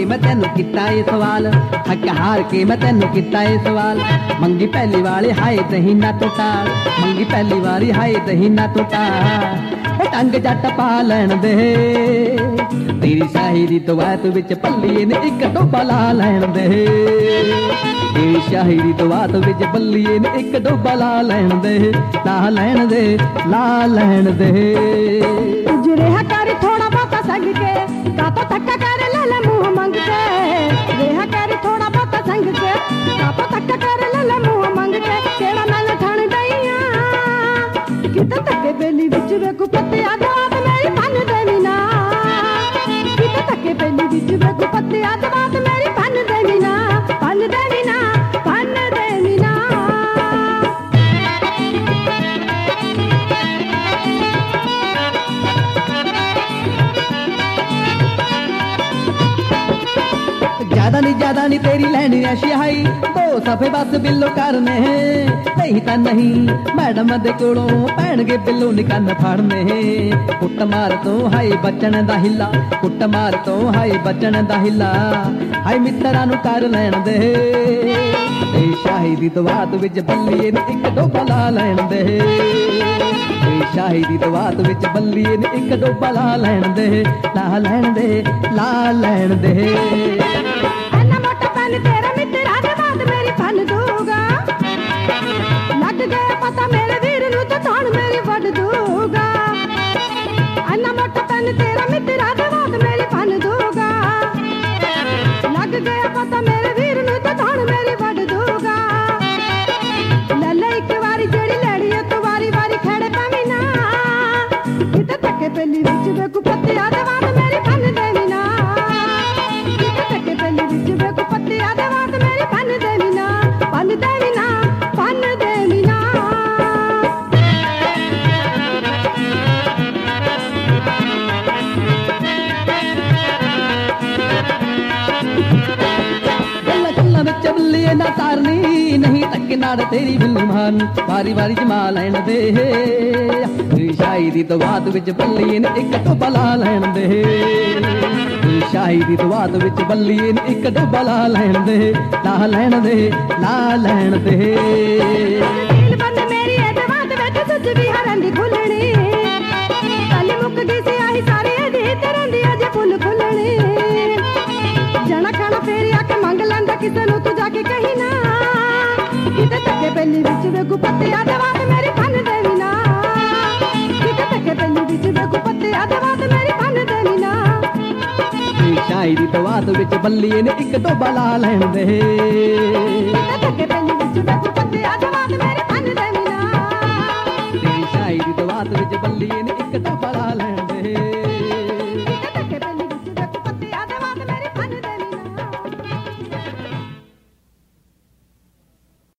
मैं तेनू किता ये सवाल, थक हार के मैं तेनू किता ये सवाल। मंगी पहली वाली हाय दही ना टुटा, मंगी पहली वाली हाय दही ना टुटा। टंग जट पा लैन दे, तेरी शाहिरी तो बात विच पल्ली ने एक डोबा ला लैन दे। तेरी शाहिरी तो बात विच पल्ली ने एक डोबा ला लैन दे, ला लैन दे, ला लैन दे। रेहा कर थोड़ा बहुत संग के, का तो धक्का कर ले ले मुंह मंग के। रेहा कर थोड़ा बहुत संग के, का तो धक्का कर ले ले मुंह मंग के। केड़ा नाल ठण गईया किते धक्के बेली विच वेखू पत्ते आदवाद मेरी फन देवी ना। किते धक्के बेली विच वेखू पत्ते आदवाद मेरी फन देवी ना, फन देवी ना, फन देवी ना। ज्यादा नी तेरी लैनी अशियाई, दो सफे बस बिल्लो करने। नहीं तां नहीं मैडम दे कोलों पैणगे बिल्लो निकन फड़ने। कुट मार तो हाय बचन दा हिला, कुट मार तो हाय बचन दा हिला। हाय मित्तरां नू कर लैण दे, ते शाहिदी तो बात विच बल्लीए ने इक डोबा ला लैण दे। ते शाहिदी तो बात विच बल्लीए ने इक डोबा ला लैण दे, ला लैण दे, ला लैण दे। तेरा मित्र आने बाद मेरी फन दूगा, लग गया पता मेरे वीर नू तो थान मेरी वड दूगा। अन्ना मोटा तन तेरा मित्र आने बाद मेरी फन दूगा, लग गया पता मेरे वीर नू तो थान मेरी वड दूगा। लल्ले एक वारी जेड़ी लड़ी है तो वारी वारी खेड़े पावी ना। किते धक्के पेली विच वेखू पत्ते आदे बाद मेरी फन देवी ना। किते धक्के पेली विच वेखू पत्ते आदे बाद मेरी फन देवी ना, फन देवी ना, फन देवी ना। गल्ला गल्ला विच बल्लीए ना तारनी, नहीं धक्के नाल तेरी बिल्लू मारनी। वारी वारी जमा लैण दे, तेरी शाहिदी तो बात विच बल्लीए ने इक डोबा ला लैण दे। शाहिदी तो बात विच बल्लीए ने इक डोबा ला लैण दे, ला लैण दे, ला लैण दे। दिल बंद मेरी एदे बात विच सुच भी हरन दी खुलणी। कल मुक गई सी आही सारी एदी तरह दी अजे फुल खुलणी। जना खाना फेरी आके मंग लैंदा किसे नू तू जाके कही ना। किते धक्के पेली विच वेखू पत्ते आदे बाद मेरी फन देवी ना। किते धक्के पेली विच वेखू पत्ते आदे बाद मेरी फन देवी ना। शाहिदी तो बात विच बल्लीए ने इक डोबा ला लैण दे। किते धक्के पेली विच वेखू पत्ते आदे बाद मेरी फन देवी ना। शाहिदी तो बात विच बल्लीए ने इक डोबा ला लैण दे।